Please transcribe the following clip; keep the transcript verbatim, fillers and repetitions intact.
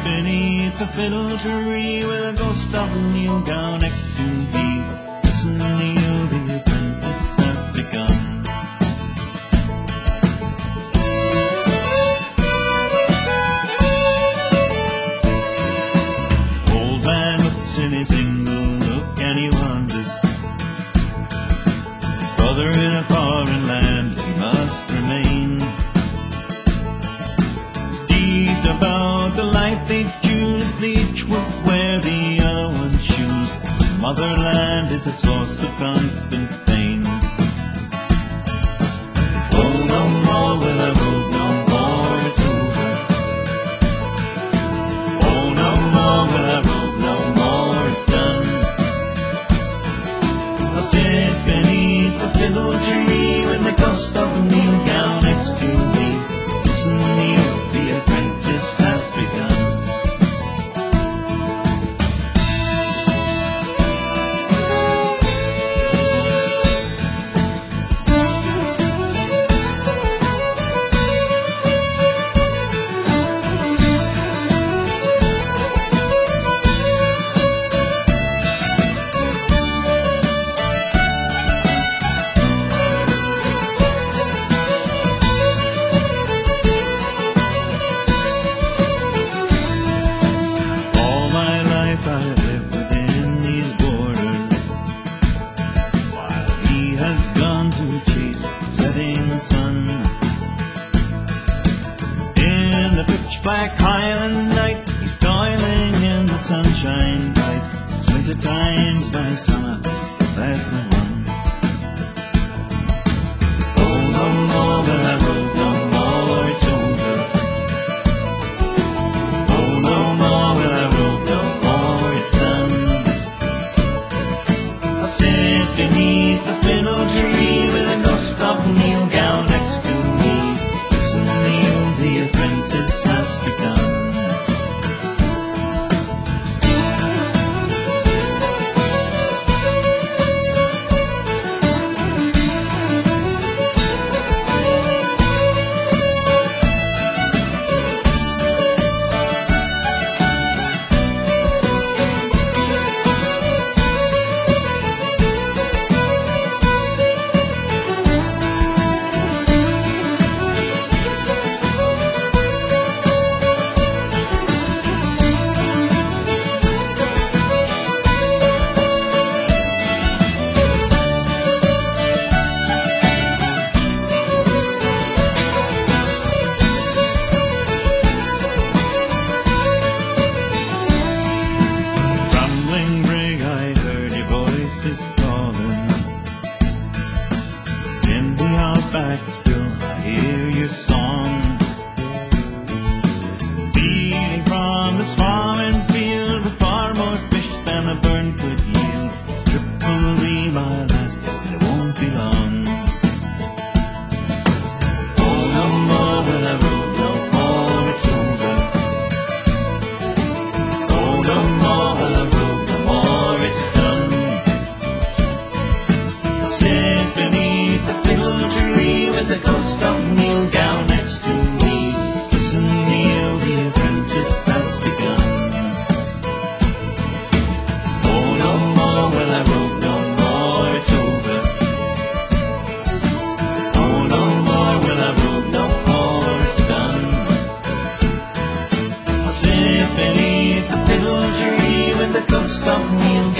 beneath the fiddle tree with a ghost of Neil Gow next to me. Listen, Neil, the apprentice has begun. Old man looks in his single look and he wonders, his brother in a foreign land, he must remain. Deep about the life they choose, they each would wear the other one's shoes. Motherland is a source of constant pain. Oh, no more will I roam, no more, it's over. Oh, no more will I roam, no more, it's done. I'll sit beneath the fiddle tree with the ghost of Neil Gow next to me. Listen, Neil, the apprentice has begun. Black Highland night, he's toiling in the sunshine bright. It's winter times by summer, that's the one. Oh, no more will I roam, no more, it's over. Oh, no more will I roam, no more, it's done. I'll sit beneath the fiddle tree with a ghost of Neil Gow next to me. Listen, Neil, the apprentice has begun. Back still, I hear your song, feeding from this farm and field with far more fish than a burn could yield. This trip will be my last, and it won't be long. Oh, no more will I roam, no more, it's over. Oh, no more will I roam, no more, it's done. I'll sit beneath the fiddle tree with the ghost of Neil Gow next to me. Listen, Neil, the apprentice has begun. Oh, no more will I roam, no more, it's over. Oh, no more will I roam, no more, it's done. I'll sit beneath the fiddle tree with the ghost of Neil